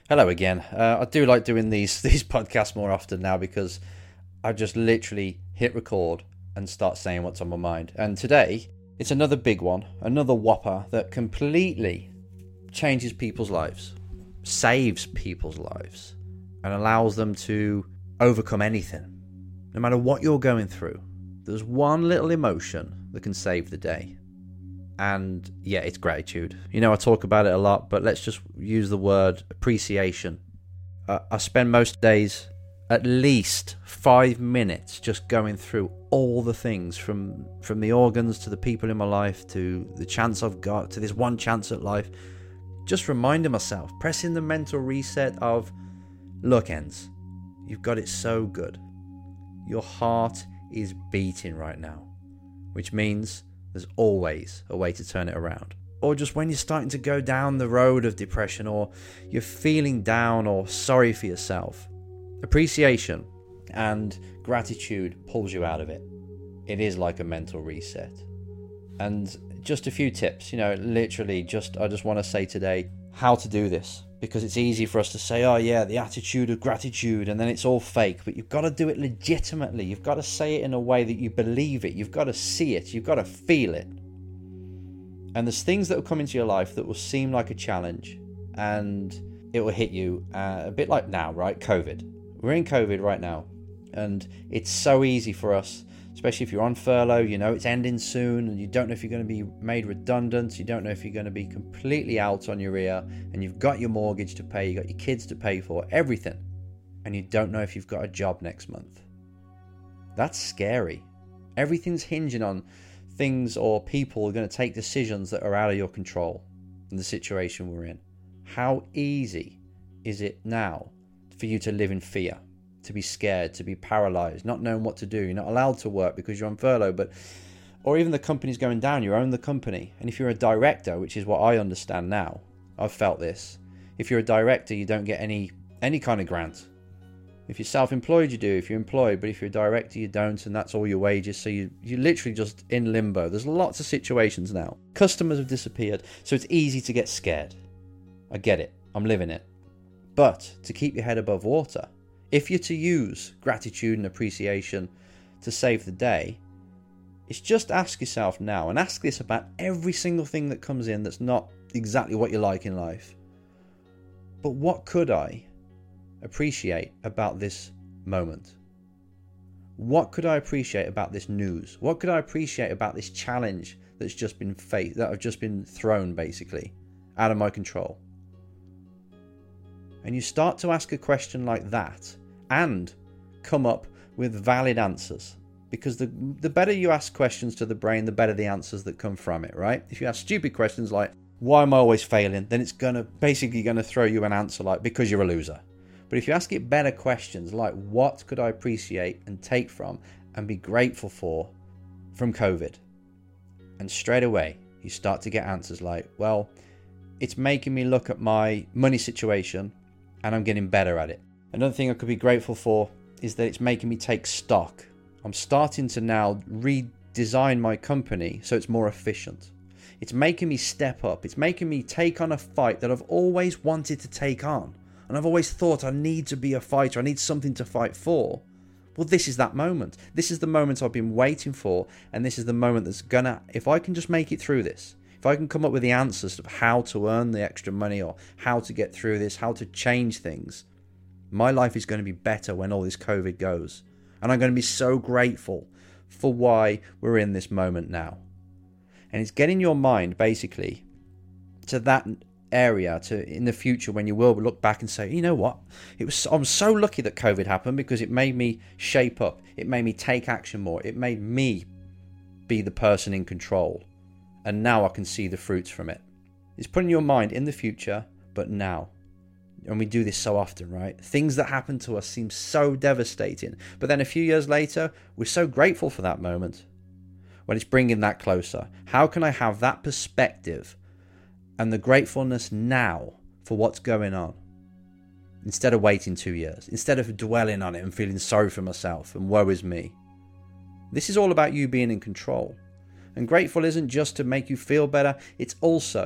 Hello again. I do like doing these podcasts more often now because I just literally hit record and start saying what's on my mind. And today, it's another big one, another whopper that completely changes people's lives, saves people's lives, and allows them to overcome anything. No matter what you're going through, there's one little emotion that can save the day. And yeah, it's gratitude. You know, I talk about it a lot, but let's just use the word appreciation. I spend most days at least 5 minutes just going through all the things from the organs to the people in my life to the chance I've got to this one chance at life. Just reminding myself, pressing the mental reset of, look, Enz, you've got it so good. Your heart is beating right now, which means there's always a way to turn it around. Or just when you're starting to go down the road of depression, or you're feeling down or sorry for yourself, appreciation and gratitude pulls you out of it. It is like a mental reset. And just a few tips, literally I just want to say today how to do this, because it's easy for us to say, oh yeah, the attitude of gratitude, and then it's all fake. But you've got to do it legitimately. You've got to say it in a way that you believe it. You've got to see it. You've got to feel it. And there's things that will come into your life that will seem like a challenge, and it will hit you a bit like now, right? COVID. We're in COVID right now, and it's so easy for us, especially if you're on furlough, it's ending soon and you don't know if you're going to be made redundant. You don't know if you're going to be completely out on your ear, and you've got your mortgage to pay, you've got your kids to pay for, everything. And you don't know if you've got a job next month. That's scary. Everything's hinging on things or people are going to take decisions that are out of your control in the situation we're in. How easy is it now for you to live in fear? To be scared, to be paralyzed, not knowing what to do. You're not allowed to work because you're on furlough, or even the company's going down, you own the company. And if you're a director, which is what I understand now, I've felt this. If you're a director, you don't get any kind of grant. If you're self-employed, you do. If you're employed, but if you're a director, you don't, and that's all your wages. So you're literally just in limbo. There's lots of situations now. Customers have disappeared, so it's easy to get scared. I get it. I'm living it. But to keep your head above water, if you're to use gratitude and appreciation to save the day, it's just ask yourself now, and ask this about every single thing that comes in that's not exactly what you like in life. But what could I appreciate about this moment? What could I appreciate about this news? What could I appreciate about this challenge that's just been that I've just been thrown basically out of my control? And you start to ask a question like that and come up with valid answers. Because the better you ask questions to the brain, the better the answers that come from it, right? If you ask stupid questions like, why am I always failing? Then it's basically going to throw you an answer like, because you're a loser. But if you ask it better questions like, what could I appreciate and take from and be grateful for from COVID? And straight away, you start to get answers like, well, it's making me look at my money situation and I'm getting better at it. Another thing I could be grateful for is that it's making me take stock. I'm starting to now redesign my company so it's more efficient. It's making me step up. It's making me take on a fight that I've always wanted to take on. And I've always thought I need to be a fighter. I need something to fight for. Well, this is that moment. This is the moment I've been waiting for. And this is the moment that's if I can just make it through this, if I can come up with the answers of how to earn the extra money or how to get through this, how to change things, my life is going to be better when all this COVID goes. And I'm going to be so grateful for why we're in this moment now. And it's getting your mind basically to that area to in the future when you will look back and say, you know what, I'm so lucky that COVID happened because it made me shape up. It made me take action more. It made me be the person in control. And now I can see the fruits from it. It's putting your mind in the future, but now. And we do this so often, right? Things that happen to us seem so devastating. But then a few years later, we're so grateful for that moment. When it's bringing that closer. How can I have that perspective and the gratefulness now for what's going on? Instead of waiting 2 years. Instead of dwelling on it and feeling sorry for myself and woe is me. This is all about you being in control. And grateful isn't just to make you feel better. It's also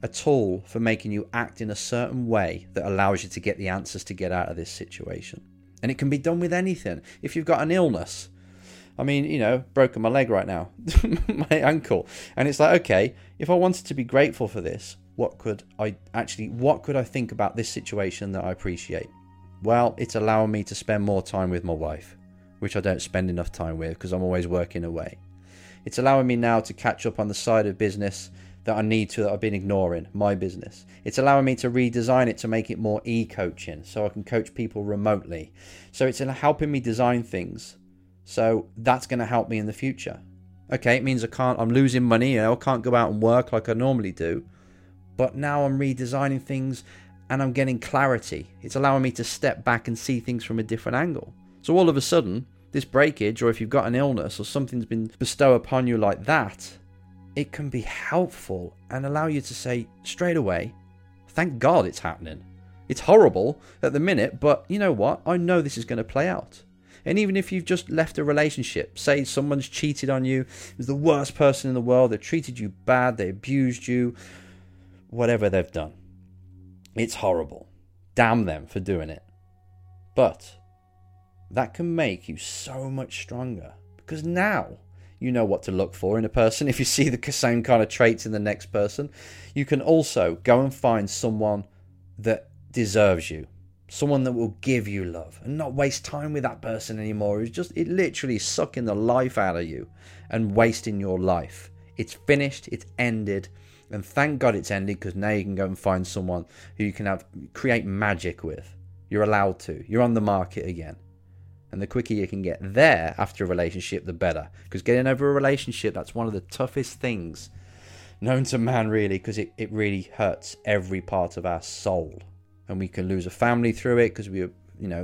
a tool for making you act in a certain way that allows you to get the answers to get out of this situation. And it can be done with anything. If you've got an illness, I mean, broken my leg right now, my ankle. And it's like, okay, if I wanted to be grateful for this, what could I think about this situation that I appreciate? Well, it's allowing me to spend more time with my wife, which I don't spend enough time with because I'm always working away. It's allowing me now to catch up on the side of business that I need to, that I've been ignoring, my business. It's allowing me to redesign it to make it more e-coaching so I can coach people remotely. So it's helping me design things. So that's going to help me in the future. Okay, it means I'm losing money, I can't go out and work like I normally do. But now I'm redesigning things and I'm getting clarity. It's allowing me to step back and see things from a different angle. So all of a sudden, this breakage, or if you've got an illness or something's been bestowed upon you like that, it can be helpful and allow you to say straight away, thank God it's happening. It's horrible at the minute, but you know what? I know this is going to play out. And even if you've just left a relationship, say someone's cheated on you, is the worst person in the world, they treated you bad, they abused you, whatever they've done. It's horrible. Damn them for doing it. But that can make you so much stronger because now you know what to look for in a person. If you see the same kind of traits in the next person, you can also go and find someone that deserves you, someone that will give you love and not waste time with that person anymore who's just literally sucking the life out of you and wasting your life. It's finished, it's ended, and thank God it's ended because now you can go and find someone who you can create magic with. You're allowed to. You're on the market again. And the quicker you can get there after a relationship, the better. Because getting over a relationship, that's one of the toughest things known to man, really, because it really hurts every part of our soul. And we can lose a family through it because we were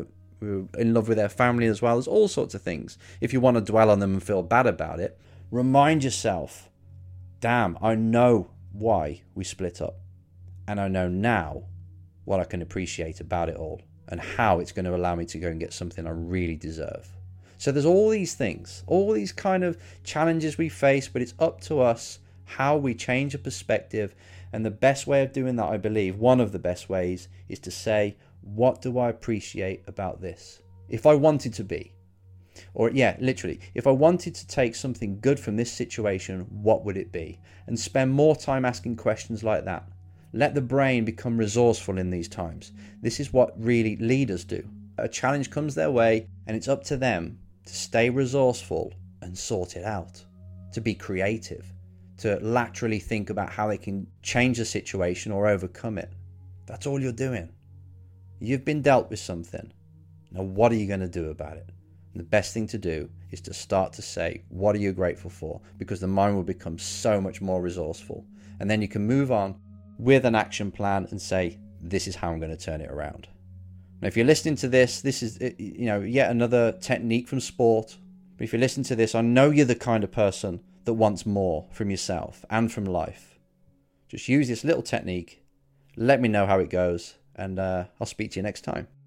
in love with our family as well. There's all sorts of things. If you want to dwell on them and feel bad about it, remind yourself, damn, I know why we split up. And I know now what I can appreciate about it all. And how it's going to allow me to go and get something I really deserve. So there's all these things, all these kind of challenges we face, but it's up to us how we change a perspective. And the best way of doing that, I believe, one of the best ways, is to say, what do I appreciate about this? If I wanted to be, if I wanted to take something good from this situation, what would it be? And spend more time asking questions like that. Let the brain become resourceful in these times. This is what really leaders do. A challenge comes their way and it's up to them to stay resourceful and sort it out, to be creative, to laterally think about how they can change the situation or overcome it. That's all you're doing. You've been dealt with something. Now what are you going to do about it? And the best thing to do is to start to say, what are you grateful for? Because the mind will become so much more resourceful. And then you can move on with an action plan and say, this is how I'm going to turn it around. Now, if you're listening to this is, yet another technique from sport. But if you listen to this, I know you're the kind of person that wants more from yourself and from life. Just use this little technique. Let me know how it goes, and I'll speak to you next time.